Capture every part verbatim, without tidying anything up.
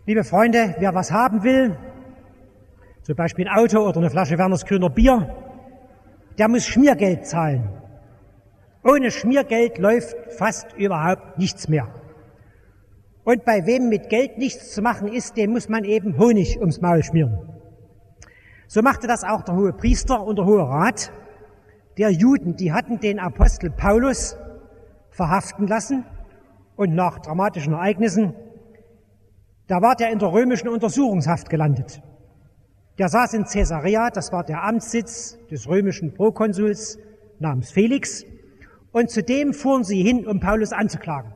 Liebe Freunde, wer was haben will, zum Beispiel ein Auto oder eine Flasche Wernersgrüner Bier, der muss Schmiergeld zahlen. Ohne Schmiergeld läuft fast überhaupt nichts mehr. Und bei wem mit Geld nichts zu machen ist, dem muss man eben Honig ums Maul schmieren. So machte das auch der hohe Priester und der hohe Rat der Juden. Die hatten den Apostel Paulus verhaften lassen und nach dramatischen Ereignissen, da war der in der römischen Untersuchungshaft gelandet. Der saß in Caesarea, das war der Amtssitz des römischen Prokonsuls namens Felix, und zu dem fuhren sie hin, um Paulus anzuklagen.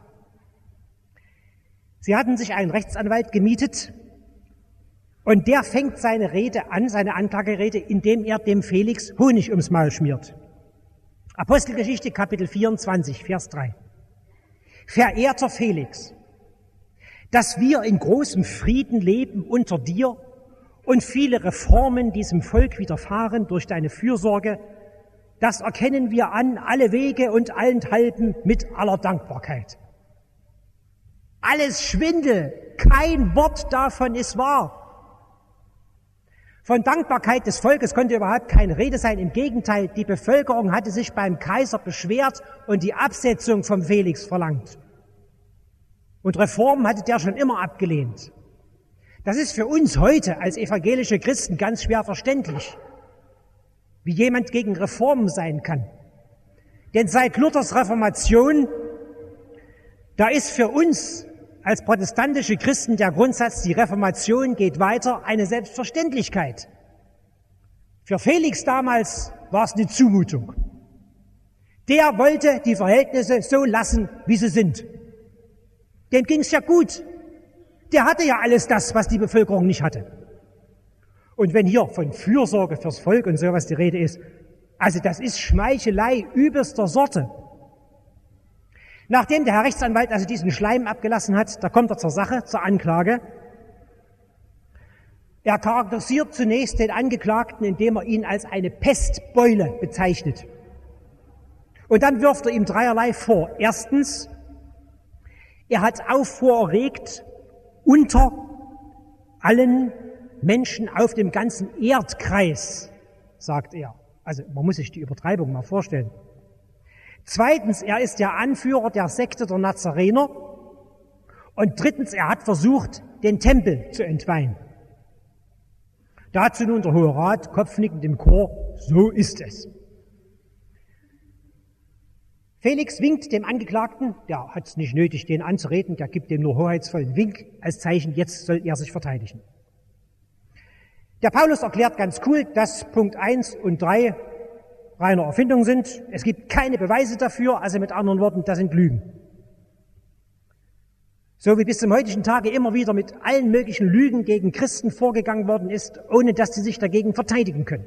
Sie hatten sich einen Rechtsanwalt gemietet und der fängt seine Rede an, seine Anklagerede, indem er dem Felix Honig ums Maul schmiert. Apostelgeschichte Kapitel vierundzwanzig, Vers drei. Verehrter Felix, dass wir in großem Frieden leben unter dir und viele Reformen diesem Volk widerfahren durch deine Fürsorge, das erkennen wir an, alle Wege und allenthalben mit aller Dankbarkeit. Alles Schwindel, kein Wort davon ist wahr. Von Dankbarkeit des Volkes konnte überhaupt keine Rede sein. Im Gegenteil, die Bevölkerung hatte sich beim Kaiser beschwert und die Absetzung vom Felix verlangt. Und Reformen hatte der schon immer abgelehnt. Das ist für uns heute als evangelische Christen ganz schwer verständlich, wie jemand gegen Reformen sein kann. Denn seit Luthers Reformation, da ist für uns als protestantische Christen der Grundsatz, die Reformation geht weiter, eine Selbstverständlichkeit. Für Felix damals war es eine Zumutung. Der wollte die Verhältnisse so lassen, wie sie sind. Dem ging es ja gut. Der hatte ja alles das, was die Bevölkerung nicht hatte. Und wenn hier von Fürsorge fürs Volk und sowas die Rede ist, also das ist Schmeichelei übelster Sorte. Nachdem der Herr Rechtsanwalt also diesen Schleim abgelassen hat, da kommt er zur Sache, zur Anklage. Er charakterisiert zunächst den Angeklagten, indem er ihn als eine Pestbeule bezeichnet. Und dann wirft er ihm dreierlei vor. Erstens, er hat Aufruhr erregt unter allen Menschen auf dem ganzen Erdkreis, sagt er. Also man muss sich die Übertreibung mal vorstellen. Zweitens, er ist der Anführer der Sekte der Nazarener. Und drittens, er hat versucht, den Tempel zu entweihen. Dazu nun der Hohe Rat, kopfnickend im Chor, so ist es. Felix winkt dem Angeklagten, der hat es nicht nötig, den anzureden, der gibt dem nur hoheitsvollen Wink als Zeichen, jetzt soll er sich verteidigen. Der Paulus erklärt ganz cool, dass Punkt eins und drei reiner Erfindung sind. Es gibt keine Beweise dafür, also mit anderen Worten, das sind Lügen. So wie bis zum heutigen Tage immer wieder mit allen möglichen Lügen gegen Christen vorgegangen worden ist, ohne dass sie sich dagegen verteidigen können.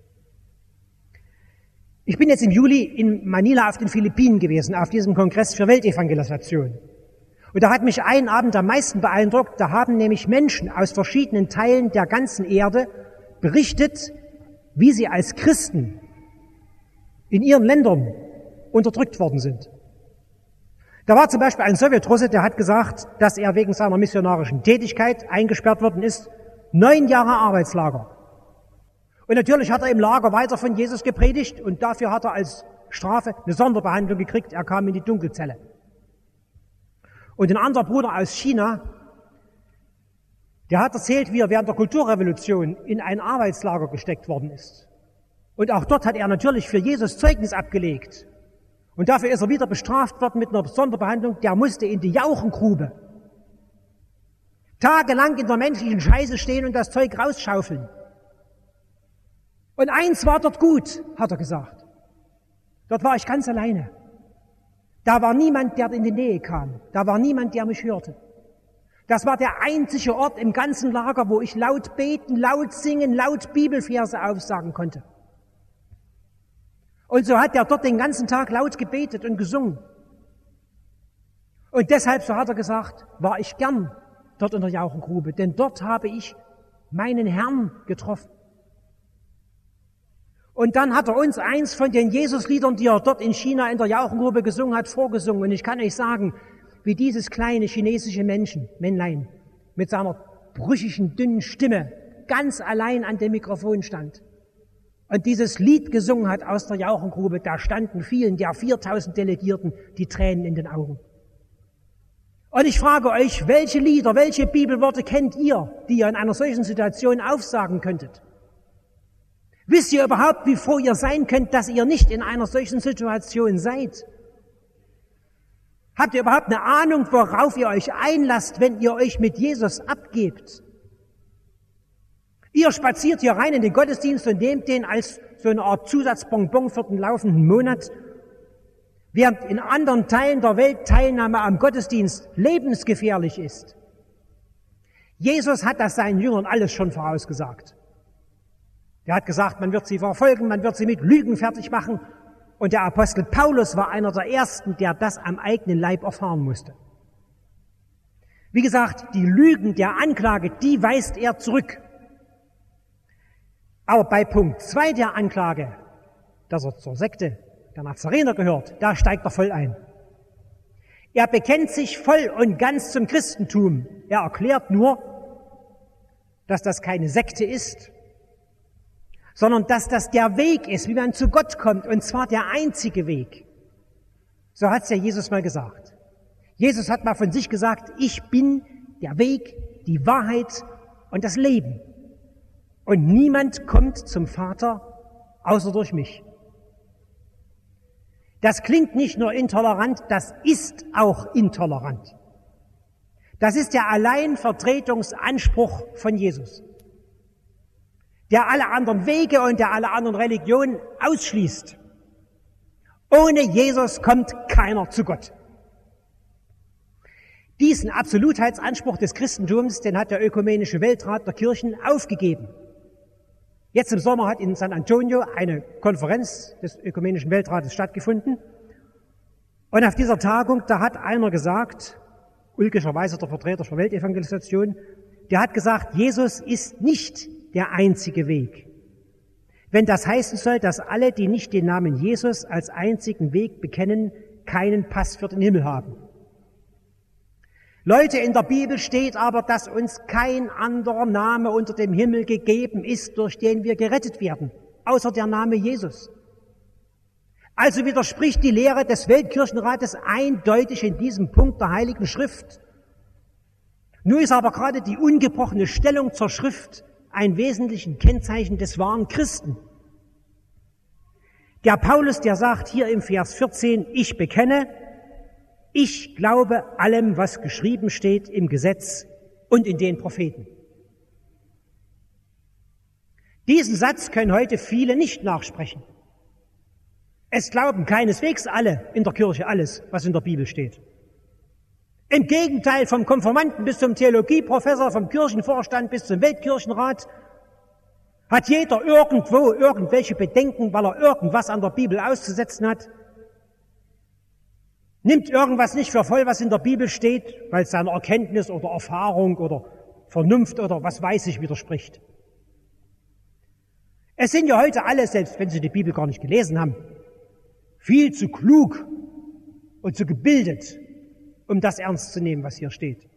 Ich bin jetzt im Juli in Manila auf den Philippinen gewesen, auf diesem Kongress für Weltevangelisation. Und da hat mich ein Abend am meisten beeindruckt, da haben nämlich Menschen aus verschiedenen Teilen der ganzen Erde berichtet, wie sie als Christen in ihren Ländern unterdrückt worden sind. Da war zum Beispiel ein Sowjetrusse, der hat gesagt, dass er wegen seiner missionarischen Tätigkeit eingesperrt worden ist, neun Jahre Arbeitslager. Und natürlich hat er im Lager weiter von Jesus gepredigt und dafür hat er als Strafe eine Sonderbehandlung gekriegt, er kam in die Dunkelzelle. Und ein anderer Bruder aus China, der hat erzählt, wie er während der Kulturrevolution in ein Arbeitslager gesteckt worden ist. Und auch dort hat er natürlich für Jesus Zeugnis abgelegt. Und dafür ist er wieder bestraft worden mit einer Sonderbehandlung. Der musste in die Jauchengrube tagelang in der menschlichen Scheiße stehen und das Zeug rausschaufeln. Und eins war dort gut, hat er gesagt. Dort war ich ganz alleine. Da war niemand, der in die Nähe kam. Da war niemand, der mich hörte. Das war der einzige Ort im ganzen Lager, wo ich laut beten, laut singen, laut Bibelverse aufsagen konnte. Und so hat er dort den ganzen Tag laut gebetet und gesungen. Und deshalb, so hat er gesagt, war ich gern dort in der Jauchengrube, denn dort habe ich meinen Herrn getroffen. Und dann hat er uns eins von den Jesusliedern, die er dort in China in der Jauchengrube gesungen hat, vorgesungen. Und ich kann euch sagen, wie dieses kleine chinesische Menschen, Männlein, mit seiner brüchigen, dünnen Stimme ganz allein an dem Mikrofon stand und dieses Lied gesungen hat aus der Jauchengrube, da standen vielen der viertausend Delegierten die Tränen in den Augen. Und ich frage euch, welche Lieder, welche Bibelworte kennt ihr, die ihr in einer solchen Situation aufsagen könntet? Wisst ihr überhaupt, wie froh ihr sein könnt, dass ihr nicht in einer solchen Situation seid? Habt ihr überhaupt eine Ahnung, worauf ihr euch einlasst, wenn ihr euch mit Jesus abgebt? Ihr spaziert hier rein in den Gottesdienst und nehmt den als so eine Art Zusatzbonbon für den laufenden Monat, während in anderen Teilen der Welt Teilnahme am Gottesdienst lebensgefährlich ist. Jesus hat das seinen Jüngern alles schon vorausgesagt. Er hat gesagt, man wird sie verfolgen, man wird sie mit Lügen fertig machen. Und der Apostel Paulus war einer der Ersten, der das am eigenen Leib erfahren musste. Wie gesagt, die Lügen der Anklage, die weist er zurück. Aber bei Punkt zwei der Anklage, dass er zur Sekte der Nazarener gehört, da steigt er voll ein. Er bekennt sich voll und ganz zum Christentum. Er erklärt nur, dass das keine Sekte ist, sondern dass das der Weg ist, wie man zu Gott kommt, und zwar der einzige Weg. So hat's ja Jesus mal gesagt. Jesus hat mal von sich gesagt, ich bin der Weg, die Wahrheit und das Leben. Und niemand kommt zum Vater außer durch mich. Das klingt nicht nur intolerant, das ist auch intolerant. Das ist der Alleinvertretungsanspruch von Jesus, der alle anderen Wege und der alle anderen Religionen ausschließt. Ohne Jesus kommt keiner zu Gott. Diesen Absolutheitsanspruch des Christentums, den hat der Ökumenische Weltrat der Kirchen aufgegeben. Jetzt im Sommer hat in San Antonio eine Konferenz des Ökumenischen Weltrates stattgefunden. Und auf dieser Tagung, da hat einer gesagt, ulkischerweise der Vertreter der Weltevangelisation, der hat gesagt, Jesus ist nicht der einzige Weg. Wenn das heißen soll, dass alle, die nicht den Namen Jesus als einzigen Weg bekennen, keinen Pass für den Himmel haben. Leute, in der Bibel steht aber, dass uns kein anderer Name unter dem Himmel gegeben ist, durch den wir gerettet werden, außer der Name Jesus. Also widerspricht die Lehre des Weltkirchenrates eindeutig in diesem Punkt der Heiligen Schrift. Nun ist aber gerade die ungebrochene Stellung zur Schrift ein wesentliches Kennzeichen des wahren Christen. Der Paulus, der sagt hier im Vers vierzehn, ich bekenne, ich glaube allem, was geschrieben steht im Gesetz und in den Propheten. Diesen Satz können heute viele nicht nachsprechen. Es glauben keineswegs alle in der Kirche alles, was in der Bibel steht. Im Gegenteil, vom Konfirmanden bis zum Theologieprofessor, vom Kirchenvorstand bis zum Weltkirchenrat, hat jeder irgendwo irgendwelche Bedenken, weil er irgendwas an der Bibel auszusetzen hat, nimmt irgendwas nicht für voll, was in der Bibel steht, weil es seiner Erkenntnis oder Erfahrung oder Vernunft oder was weiß ich widerspricht. Es sind ja heute alle, selbst wenn sie die Bibel gar nicht gelesen haben, viel zu klug und zu gebildet, um das ernst zu nehmen, was hier steht.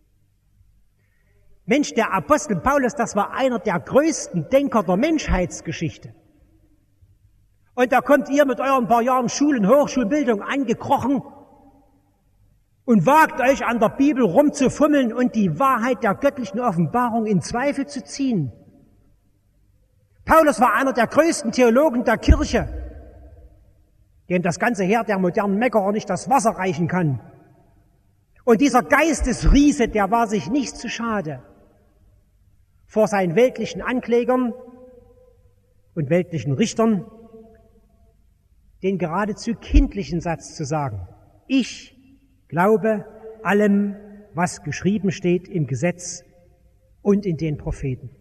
Mensch, der Apostel Paulus, das war einer der größten Denker der Menschheitsgeschichte. Und da kommt ihr mit euren paar Jahren Schul- und Hochschulbildung angekrochen und wagt euch an der Bibel rumzufummeln und die Wahrheit der göttlichen Offenbarung in Zweifel zu ziehen. Paulus war einer der größten Theologen der Kirche, dem das ganze Heer der modernen Meckerer nicht das Wasser reichen kann. Und dieser Geistesriese, der war sich nicht zu schade, vor seinen weltlichen Anklägern und weltlichen Richtern den geradezu kindlichen Satz zu sagen: Ich glaube allem, was geschrieben steht im Gesetz und in den Propheten.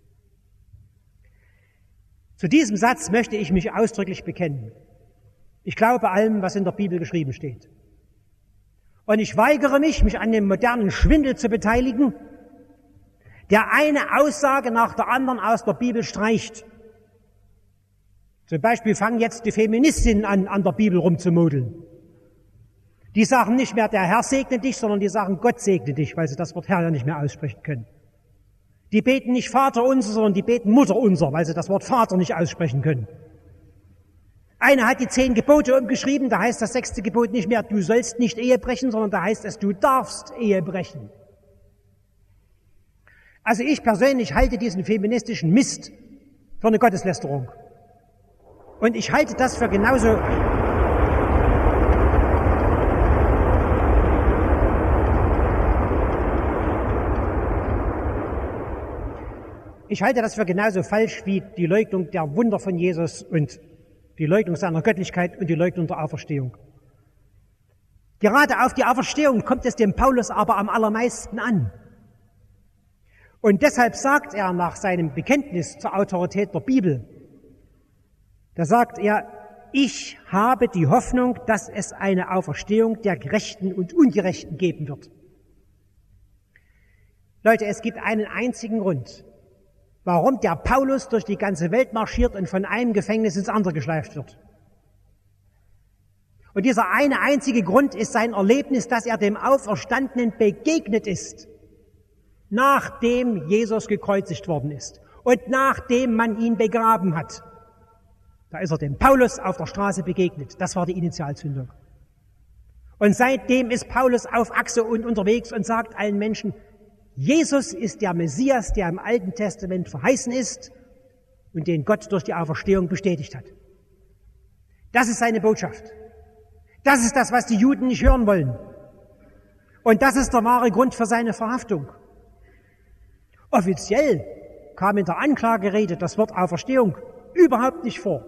Zu diesem Satz möchte ich mich ausdrücklich bekennen. Ich glaube allem, was in der Bibel geschrieben steht. Und ich weigere mich, mich an dem modernen Schwindel zu beteiligen, der eine Aussage nach der anderen aus der Bibel streicht. Zum Beispiel fangen jetzt die Feministinnen an, an der Bibel rumzumodeln. Die sagen nicht mehr, der Herr segne dich, sondern die sagen, Gott segne dich, weil sie das Wort Herr ja nicht mehr aussprechen können. Die beten nicht Vater unser, sondern die beten Mutter unser, weil sie das Wort Vater nicht aussprechen können. Einer hat die zehn Gebote umgeschrieben, da heißt das sechste Gebot nicht mehr, du sollst nicht Ehe brechen, sondern da heißt es, du darfst Ehe brechen. Also ich persönlich halte diesen feministischen Mist für eine Gotteslästerung. Und ich halte das für genauso Ich halte das für genauso falsch wie die Leugnung der Wunder von Jesus und die Leugnung seiner Göttlichkeit und die Leugnung der Auferstehung. Gerade auf die Auferstehung kommt es dem Paulus aber am allermeisten an. Und deshalb sagt er nach seinem Bekenntnis zur Autorität der Bibel, da sagt er, ich habe die Hoffnung, dass es eine Auferstehung der Gerechten und Ungerechten geben wird. Leute, es gibt einen einzigen Grund, warum der Paulus durch die ganze Welt marschiert und von einem Gefängnis ins andere geschleift wird. Und dieser eine einzige Grund ist sein Erlebnis, dass er dem Auferstandenen begegnet ist, nachdem Jesus gekreuzigt worden ist und nachdem man ihn begraben hat. Da ist er dem Paulus auf der Straße begegnet. Das war die Initialzündung. Und seitdem ist Paulus auf Achse und unterwegs und sagt allen Menschen, Jesus ist der Messias, der im Alten Testament verheißen ist und den Gott durch die Auferstehung bestätigt hat. Das ist seine Botschaft. Das ist das, was die Juden nicht hören wollen. Und das ist der wahre Grund für seine Verhaftung. Offiziell kam in der Anklagerede das Wort Auferstehung überhaupt nicht vor.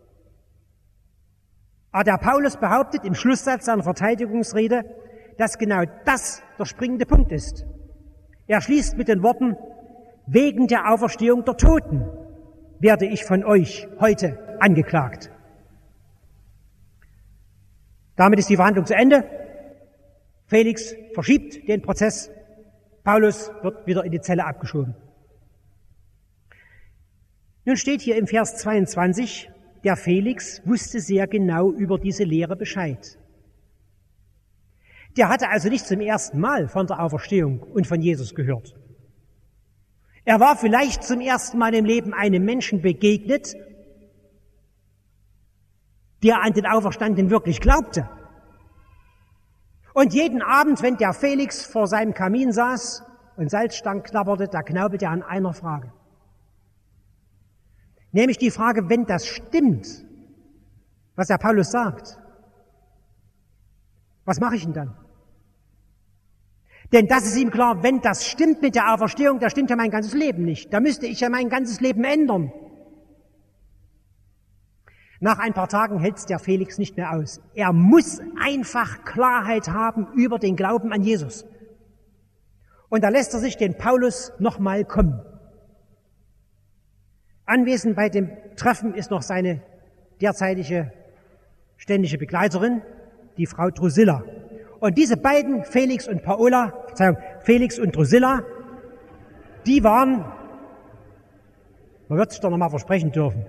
Aber der Paulus behauptet im Schlusssatz seiner Verteidigungsrede, dass genau das der springende Punkt ist. Er schließt mit den Worten, wegen der Auferstehung der Toten werde ich von euch heute angeklagt. Damit ist die Verhandlung zu Ende. Felix verschiebt den Prozess. Paulus wird wieder in die Zelle abgeschoben. Nun steht hier im Vers zweiundzwanzig, der Felix wusste sehr genau über diese Lehre Bescheid. Der hatte also nicht zum ersten Mal von der Auferstehung und von Jesus gehört. Er war vielleicht zum ersten Mal im Leben einem Menschen begegnet, der an den Auferstandenen wirklich glaubte. Und jeden Abend, wenn der Felix vor seinem Kamin saß und Salzstangen knabberte, da knaubelte er an einer Frage. Nämlich die Frage, wenn das stimmt, was der Paulus sagt, was mache ich denn dann? Denn das ist ihm klar, wenn das stimmt mit der Auferstehung, da stimmt ja mein ganzes Leben nicht. Da müsste ich ja mein ganzes Leben ändern. Nach ein paar Tagen hält es der Felix nicht mehr aus. Er muss einfach Klarheit haben über den Glauben an Jesus. Und da lässt er sich den Paulus nochmal kommen. Anwesend bei dem Treffen ist noch seine derzeitige ständige Begleiterin, die Frau Drusilla. Und diese beiden, Felix und Paola, Verzeihung, Felix und Drusilla, die waren, man wird sich doch nochmal versprechen dürfen.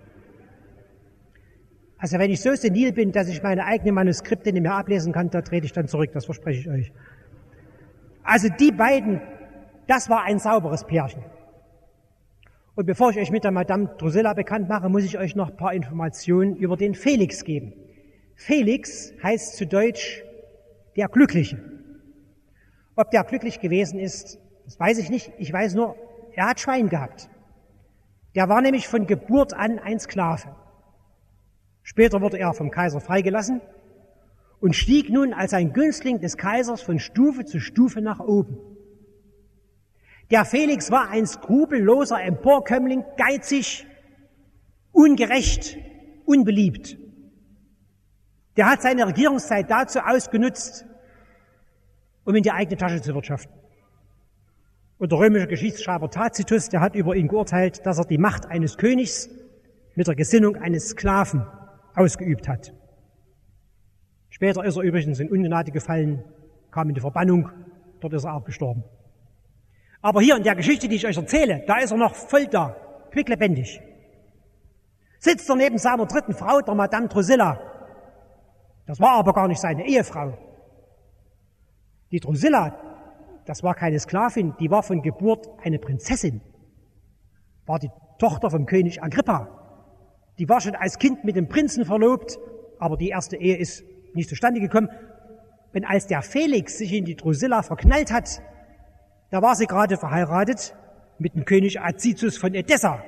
Also wenn ich so senil bin, dass ich meine eigenen Manuskripte nicht mehr ablesen kann, da trete ich dann zurück, das verspreche ich euch. Also die beiden, das war ein sauberes Pärchen. Und bevor ich euch mit der Madame Drusilla bekannt mache, muss ich euch noch ein paar Informationen über den Felix geben. Felix heißt zu Deutsch der Glückliche. Ob der glücklich gewesen ist, das weiß ich nicht. Ich weiß nur, er hat Schwein gehabt. Der war nämlich von Geburt an ein Sklave. Später wurde er vom Kaiser freigelassen und stieg nun als ein Günstling des Kaisers von Stufe zu Stufe nach oben. Der Felix war ein skrupelloser Emporkömmling, geizig, ungerecht, unbeliebt. Der hat seine Regierungszeit dazu ausgenutzt, um in die eigene Tasche zu wirtschaften. Und der römische Geschichtsschreiber Tacitus, der hat über ihn geurteilt, dass er die Macht eines Königs mit der Gesinnung eines Sklaven ausgeübt hat. Später ist er übrigens in Ungnade gefallen, kam in die Verbannung, dort ist er auch gestorben. Aber hier in der Geschichte, die ich euch erzähle, da ist er noch voll da, quicklebendig. Sitzt er neben seiner dritten Frau, der Madame Drusilla. Das war aber gar nicht seine Ehefrau. Die Drusilla, das war keine Sklavin, die war von Geburt eine Prinzessin, war die Tochter vom König Agrippa. Die war schon als Kind mit dem Prinzen verlobt, aber die erste Ehe ist nicht zustande gekommen. Und als der Felix sich in die Drusilla verknallt hat, da war sie gerade verheiratet mit dem König Azizus von Edessa.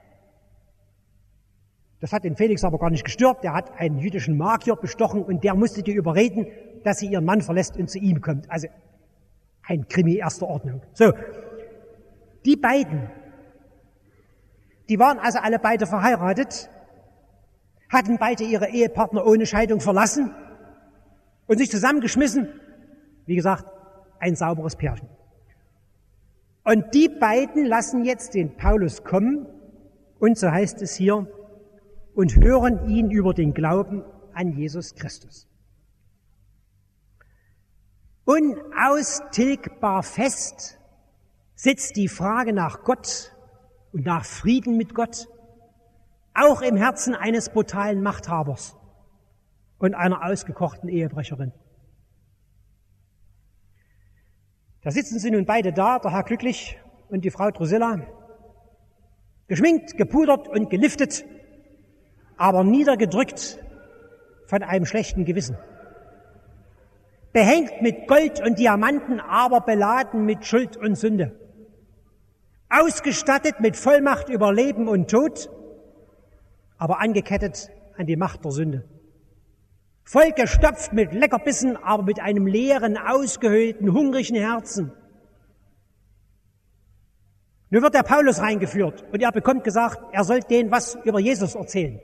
Das hat den Felix aber gar nicht gestört. Der hat einen jüdischen Magier bestochen und der musste die überreden, dass sie ihren Mann verlässt und zu ihm kommt. Also ein Krimi erster Ordnung. So, die beiden, die waren also alle beide verheiratet, hatten beide ihre Ehepartner ohne Scheidung verlassen und sich zusammengeschmissen. Wie gesagt, ein sauberes Pärchen. Und die beiden lassen jetzt den Paulus kommen und, so heißt es hier, und hören ihn über den Glauben an Jesus Christus. Unaustilgbar fest sitzt die Frage nach Gott und nach Frieden mit Gott auch im Herzen eines brutalen Machthabers und einer ausgekochten Ehebrecherin. Da sitzen sie nun beide da, der Herr Glücklich und die Frau Drusilla, geschminkt, gepudert und geliftet, aber niedergedrückt von einem schlechten Gewissen. Behängt mit Gold und Diamanten, aber beladen mit Schuld und Sünde. Ausgestattet mit Vollmacht über Leben und Tod, aber angekettet an die Macht der Sünde. Vollgestopft mit Leckerbissen, aber mit einem leeren, ausgehöhlten, hungrigen Herzen. Nun wird der Paulus reingeführt und er bekommt gesagt, er soll denen was über Jesus erzählen.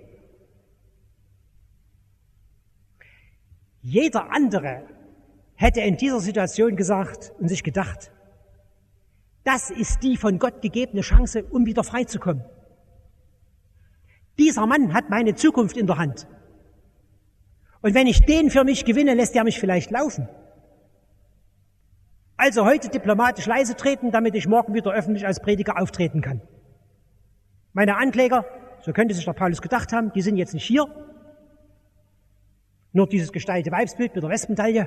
Jeder andere hätte in dieser Situation gesagt und sich gedacht, das ist die von Gott gegebene Chance, um wieder freizukommen. Dieser Mann hat meine Zukunft in der Hand. Und wenn ich den für mich gewinne, lässt er mich vielleicht laufen. Also heute diplomatisch leise treten, damit ich morgen wieder öffentlich als Prediger auftreten kann. Meine Ankläger, so könnte sich der Paulus gedacht haben, die sind jetzt nicht hier. Nur dieses gestylte Weibsbild mit der Wespentalje.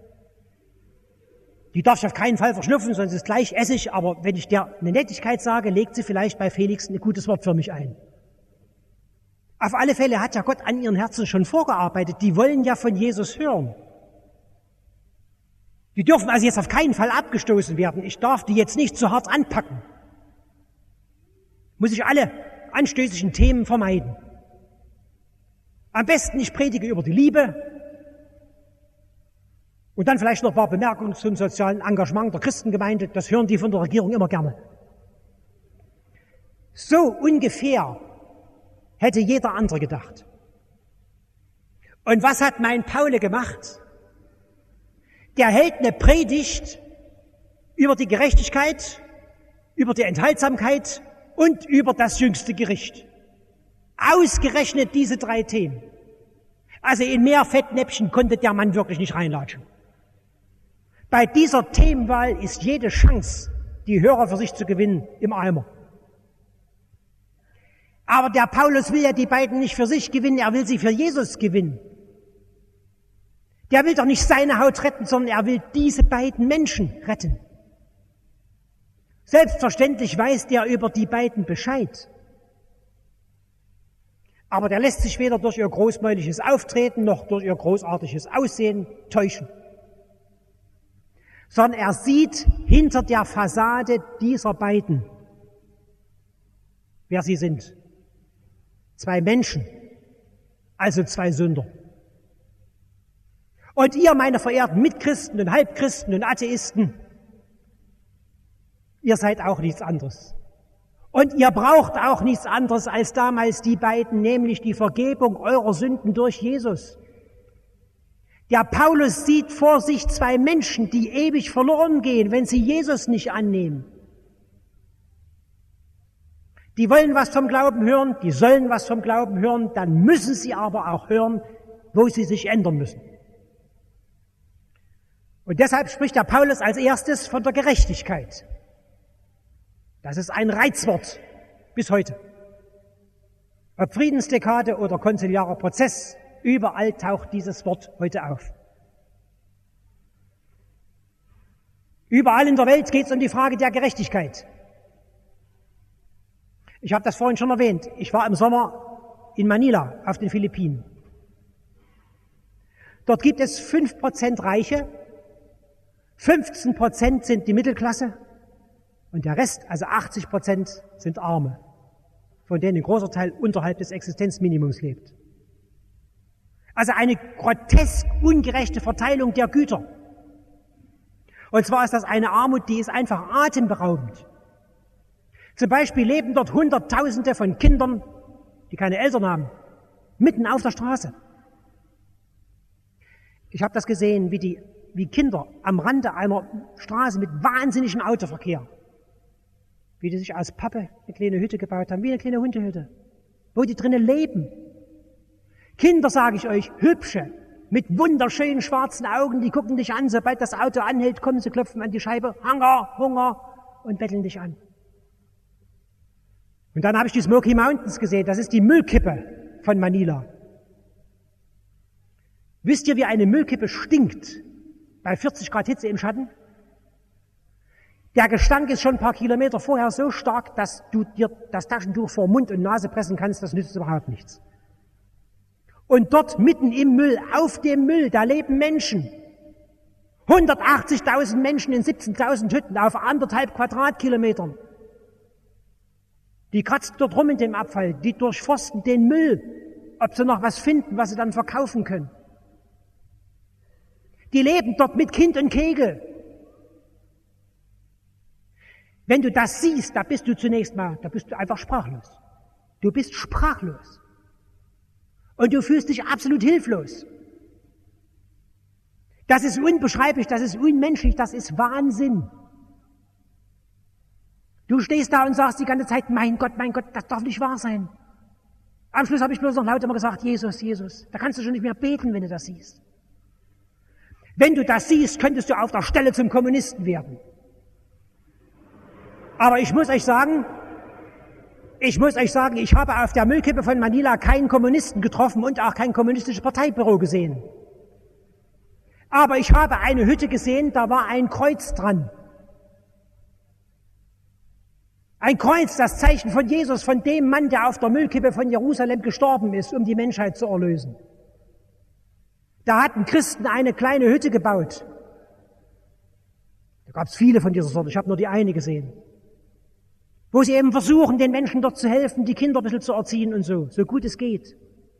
Die darf ich auf keinen Fall verschnupfen, sonst ist gleich Essig. Aber wenn ich der eine Nettigkeit sage, legt sie vielleicht bei Felix ein gutes Wort für mich ein. Auf alle Fälle hat ja Gott an ihren Herzen schon vorgearbeitet. Die wollen ja von Jesus hören. Die dürfen also jetzt auf keinen Fall abgestoßen werden. Ich darf die jetzt nicht zu hart anpacken. Muss ich alle anstößigen Themen vermeiden. Am besten ich predige über die Liebe und dann vielleicht noch ein paar Bemerkungen zum sozialen Engagement der Christengemeinde. Das hören die von der Regierung immer gerne. So ungefähr hätte jeder andere gedacht. Und was hat mein Paul gemacht? Der hält eine Predigt über die Gerechtigkeit, über die Enthaltsamkeit und über das jüngste Gericht. Ausgerechnet diese drei Themen. Also in mehr Fettnäpfchen konnte der Mann wirklich nicht reinlatschen. Bei dieser Themenwahl ist jede Chance, die Hörer für sich zu gewinnen, im Eimer. Aber der Paulus will ja die beiden nicht für sich gewinnen, er will sie für Jesus gewinnen. Der will doch nicht seine Haut retten, sondern er will diese beiden Menschen retten. Selbstverständlich weiß der über die beiden Bescheid. Aber der lässt sich weder durch ihr großmäuliges Auftreten noch durch ihr großartiges Aussehen täuschen. Sondern er sieht hinter der Fassade dieser beiden, wer sie sind. Zwei Menschen, also zwei Sünder. Und ihr, meine verehrten Mitchristen und Halbchristen und Atheisten, ihr seid auch nichts anderes. Und ihr braucht auch nichts anderes als damals die beiden, nämlich die Vergebung eurer Sünden durch Jesus. Der Paulus sieht vor sich zwei Menschen, die ewig verloren gehen, wenn sie Jesus nicht annehmen. Die wollen was vom Glauben hören, die sollen was vom Glauben hören, dann müssen sie aber auch hören, wo sie sich ändern müssen. Und deshalb spricht der Paulus als erstes von der Gerechtigkeit. Das ist ein Reizwort bis heute. Ob Friedensdekade oder konziliarer Prozess, überall taucht dieses Wort heute auf. Überall in der Welt geht es um die Frage der Gerechtigkeit. Ich habe das vorhin schon erwähnt. Ich war im Sommer in Manila auf den Philippinen. Dort gibt es fünf Prozent Reiche, fünfzehn Prozent sind die Mittelklasse und der Rest, also achtzig Prozent, sind Arme, von denen ein großer Teil unterhalb des Existenzminimums lebt. Also eine grotesk ungerechte Verteilung der Güter. Und zwar ist das eine Armut, die ist einfach atemberaubend. Zum Beispiel leben dort Hunderttausende von Kindern, die keine Eltern haben, mitten auf der Straße. Ich habe das gesehen, wie die, wie Kinder am Rande einer Straße mit wahnsinnigem Autoverkehr, wie die sich aus Pappe eine kleine Hütte gebaut haben, wie eine kleine Hundehütte, wo die drinnen leben. Kinder, sage ich euch, hübsche, mit wunderschönen schwarzen Augen, die gucken dich an, sobald das Auto anhält, kommen sie, klopfen an die Scheibe, Hunger, Hunger und betteln dich an. Und dann habe ich die Smoky Mountains gesehen, das ist die Müllkippe von Manila. Wisst ihr, wie eine Müllkippe stinkt bei vierzig Grad Hitze im Schatten? Der Gestank ist schon ein paar Kilometer vorher so stark, dass du dir das Taschentuch vor Mund und Nase pressen kannst, das nützt überhaupt nichts. Und dort mitten im Müll, auf dem Müll, da leben Menschen. hundertachtzigtausend Menschen in siebzehntausend Hütten auf anderthalb Quadratkilometern. Die kratzen dort rum in dem Abfall, die durchforsten den Müll, ob sie noch was finden, was sie dann verkaufen können. Die leben dort mit Kind und Kegel. Wenn du das siehst, da bist du zunächst mal, da bist du einfach sprachlos. Du bist sprachlos. Und du fühlst dich absolut hilflos. Das ist unbeschreiblich, das ist unmenschlich, das ist Wahnsinn. Du stehst da und sagst die ganze Zeit, mein Gott, mein Gott, das darf nicht wahr sein. Am Schluss habe ich bloß noch laut immer gesagt, Jesus, Jesus. Da kannst du schon nicht mehr beten, wenn du das siehst. Wenn du das siehst, könntest du auf der Stelle zum Kommunisten werden. Aber ich muss euch sagen, ich muss euch sagen, ich habe auf der Müllkippe von Manila keinen Kommunisten getroffen und auch kein kommunistisches Parteibüro gesehen. Aber ich habe eine Hütte gesehen, da war ein Kreuz dran. Ein Kreuz, das Zeichen von Jesus, von dem Mann, der auf der Müllkippe von Jerusalem gestorben ist, um die Menschheit zu erlösen. Da hatten Christen eine kleine Hütte gebaut. Da gab es viele von dieser Sorte, ich habe nur die eine gesehen. Wo sie eben versuchen, den Menschen dort zu helfen, die Kinder ein bisschen zu erziehen und so, so gut es geht.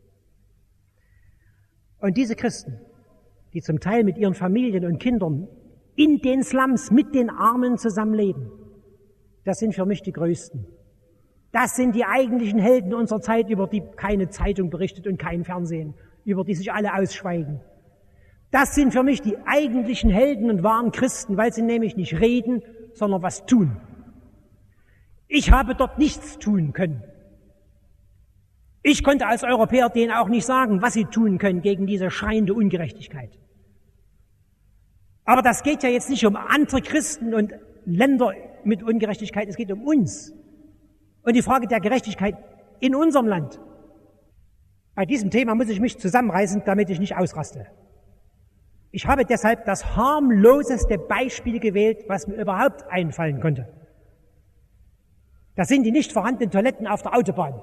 Und diese Christen, die zum Teil mit ihren Familien und Kindern in den Slums mit den Armen zusammenleben, das sind für mich die Größten. Das sind die eigentlichen Helden unserer Zeit, über die keine Zeitung berichtet und kein Fernsehen, über die sich alle ausschweigen. Das sind für mich die eigentlichen Helden und wahren Christen, weil sie nämlich nicht reden, sondern was tun. Ich habe dort nichts tun können. Ich konnte als Europäer denen auch nicht sagen, was sie tun können gegen diese schreiende Ungerechtigkeit. Aber das geht ja jetzt nicht um andere Christen und Länder mit Ungerechtigkeit, es geht um uns. Und die Frage der Gerechtigkeit in unserem Land. Bei diesem Thema muss ich mich zusammenreißen, damit ich nicht ausraste. Ich habe deshalb das harmloseste Beispiel gewählt, was mir überhaupt einfallen konnte. Das sind die nicht vorhandenen Toiletten auf der Autobahn.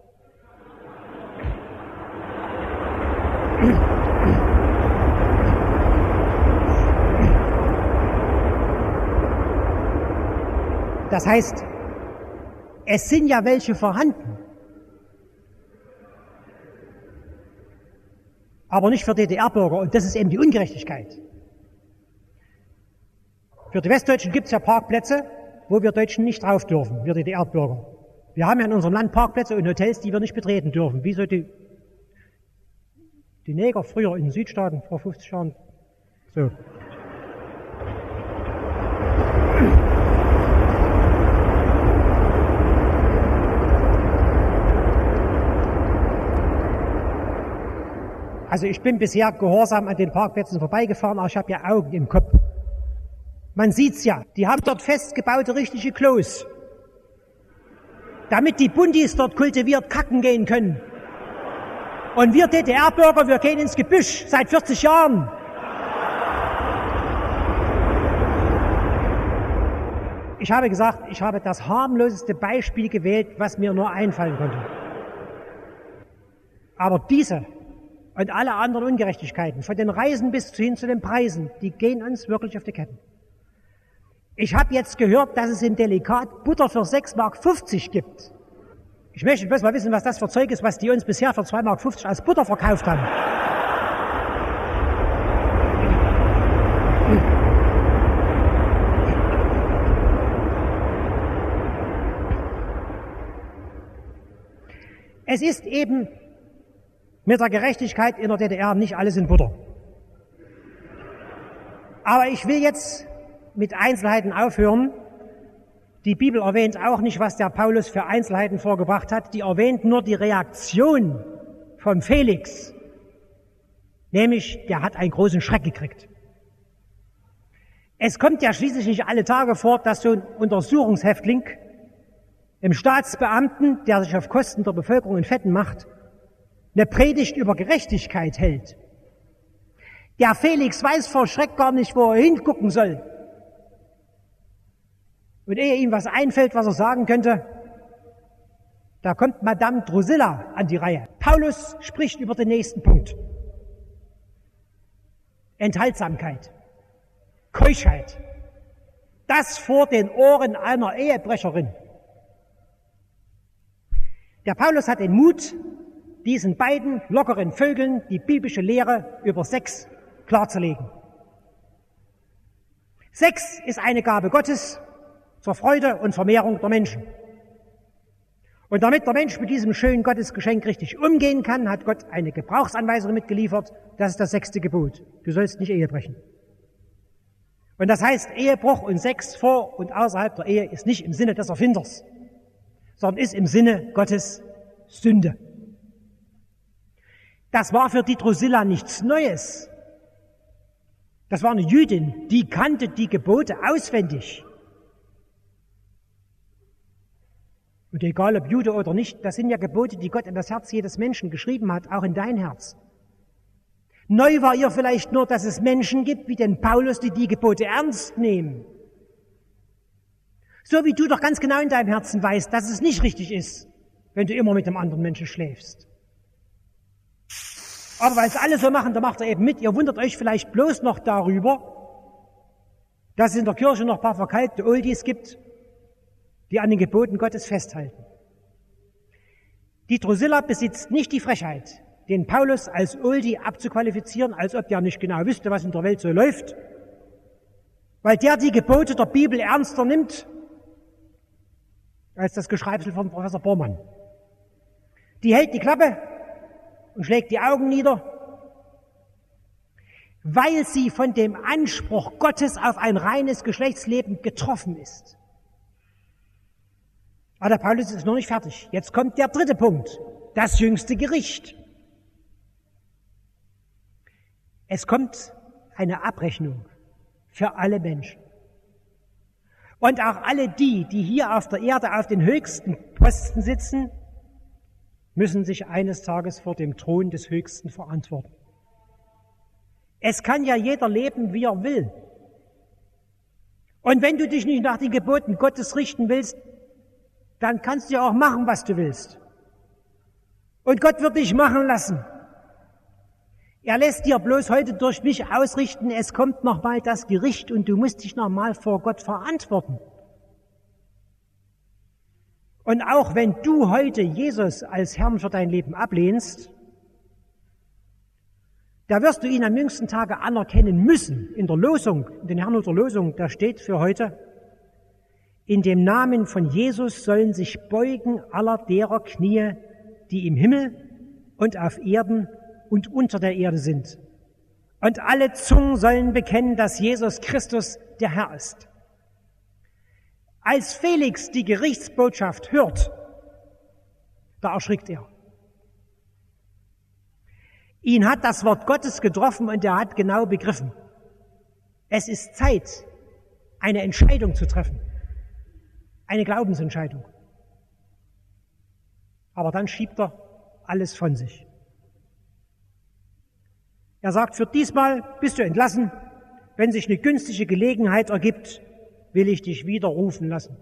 Das heißt, es sind ja welche vorhanden, aber nicht für D D R-Bürger, und das ist eben die Ungerechtigkeit. Für die Westdeutschen gibt es ja Parkplätze, wo wir Deutschen nicht drauf dürfen, wir D D R-Bürger. Wir haben ja in unserem Land Parkplätze und Hotels, die wir nicht betreten dürfen, wie so die, die Neger früher in den Südstaaten vor fünfzig Jahren. So. Also ich bin bisher gehorsam an den Parkplätzen vorbeigefahren, aber ich habe ja Augen im Kopf. Man sieht's ja, die haben dort festgebaute richtige Klos, damit die Bundis dort kultiviert kacken gehen können. Und wir D D R-Bürger, wir gehen ins Gebüsch seit vierzig Jahren. ich habe gesagt, ich habe das harmloseste Beispiel gewählt, was mir nur einfallen konnte. Aber diese und alle anderen Ungerechtigkeiten, von den Reisen bis hin zu den Preisen, die gehen uns wirklich auf die Ketten. Ich habe jetzt gehört, dass es im Delikat Butter für sechs Mark fünfzig gibt. Ich möchte bloß mal wissen, was das für Zeug ist, was die uns bisher für zwei Mark fünfzig als Butter verkauft haben. Es ist eben mit der Gerechtigkeit in der D D R nicht alles in Butter. Aber ich will jetzt mit Einzelheiten aufhören. Die Bibel erwähnt auch nicht, was der Paulus für Einzelheiten vorgebracht hat. Die erwähnt nur die Reaktion vom Felix. Nämlich, der hat einen großen Schreck gekriegt. Es kommt ja schließlich nicht alle Tage vor, dass so ein Untersuchungshäftling im Staatsbeamten, der sich auf Kosten der Bevölkerung in Fetten macht, eine Predigt über Gerechtigkeit hält. Der Felix weiß vor Schreck gar nicht, wo er hingucken soll. Und ehe ihm was einfällt, was er sagen könnte, da kommt Madame Drusilla an die Reihe. Paulus spricht über den nächsten Punkt. Enthaltsamkeit, Keuschheit. Das vor den Ohren einer Ehebrecherin. Der Paulus hat den Mut, diesen beiden lockeren Vögeln die biblische Lehre über Sex klarzulegen. Sex ist eine Gabe Gottes zur Freude und Vermehrung der Menschen. Und damit der Mensch mit diesem schönen Gottesgeschenk richtig umgehen kann, hat Gott eine Gebrauchsanweisung mitgeliefert. Das ist das sechste Gebot. Du sollst nicht Ehe brechen. Und das heißt, Ehebruch und Sex vor und außerhalb der Ehe ist nicht im Sinne des Erfinders, sondern ist im Sinne Gottes Sünde. Das war für die Drusilla nichts Neues. Das war eine Jüdin, die kannte die Gebote auswendig. Und egal ob Jude oder nicht, das sind ja Gebote, die Gott in das Herz jedes Menschen geschrieben hat, auch in dein Herz. Neu war ihr vielleicht nur, dass es Menschen gibt wie den Paulus, die die Gebote ernst nehmen. So wie du doch ganz genau in deinem Herzen weißt, dass es nicht richtig ist, wenn du immer mit einem anderen Menschen schläfst. Aber weil es alle so machen, da macht er eben mit. Ihr wundert euch vielleicht bloß noch darüber, dass es in der Kirche noch ein paar verkalkte Oldies gibt, die an den Geboten Gottes festhalten. Die Drusilla besitzt nicht die Frechheit, den Paulus als Oldie abzuqualifizieren, als ob der nicht genau wüsste, was in der Welt so läuft, weil der die Gebote der Bibel ernster nimmt als das Geschreibsel von Professor Bormann. Die hält die Klappe und schlägt die Augen nieder, weil sie von dem Anspruch Gottes auf ein reines Geschlechtsleben getroffen ist. Aber der Paulus ist noch nicht fertig. Jetzt kommt der dritte Punkt, das jüngste Gericht. Es kommt eine Abrechnung für alle Menschen. Und auch alle die, die hier auf der Erde auf den höchsten Posten sitzen, müssen sich eines Tages vor dem Thron des Höchsten verantworten. Es kann ja jeder leben, wie er will. Und wenn du dich nicht nach den Geboten Gottes richten willst, dann kannst du ja auch machen, was du willst. Und Gott wird dich machen lassen. Er lässt dir bloß heute durch mich ausrichten, es kommt nochmal das Gericht und du musst dich nochmal vor Gott verantworten. Und auch wenn du heute Jesus als Herrn für dein Leben ablehnst, da wirst du ihn am jüngsten Tage anerkennen müssen. In der Losung, in den Herrnhuter Losung, da steht für heute, in dem Namen von Jesus sollen sich beugen aller derer Knie, die im Himmel und auf Erden und unter der Erde sind. Und alle Zungen sollen bekennen, dass Jesus Christus der Herr ist. Als Felix die Gerichtsbotschaft hört, da erschrickt er. Ihn hat das Wort Gottes getroffen und er hat genau begriffen. Es ist Zeit, eine Entscheidung zu treffen. Eine Glaubensentscheidung. Aber dann schiebt er alles von sich. Er sagt, für diesmal bist du entlassen. Wenn sich eine günstige Gelegenheit ergibt, will ich dich wieder rufen lassen.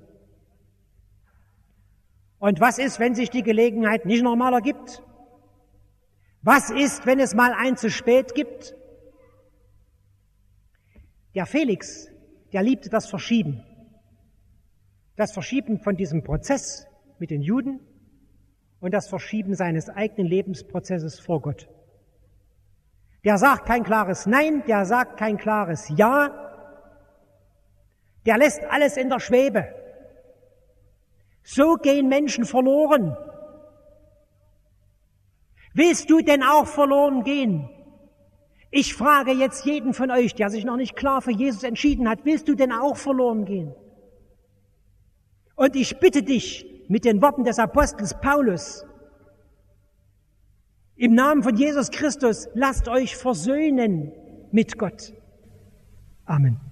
Und was ist, wenn sich die Gelegenheit nicht nochmal ergibt? Was ist, wenn es mal ein zu spät gibt? Der Felix, der liebte das Verschieben. Das Verschieben von diesem Prozess mit den Juden und das Verschieben seines eigenen Lebensprozesses vor Gott. Der sagt kein klares Nein, der sagt kein klares Ja, der lässt alles in der Schwebe. So gehen Menschen verloren. Willst du denn auch verloren gehen? Ich frage jetzt jeden von euch, der sich noch nicht klar für Jesus entschieden hat, willst du denn auch verloren gehen? Und ich bitte dich mit den Worten des Apostels Paulus, im Namen von Jesus Christus, lasst euch versöhnen mit Gott. Amen.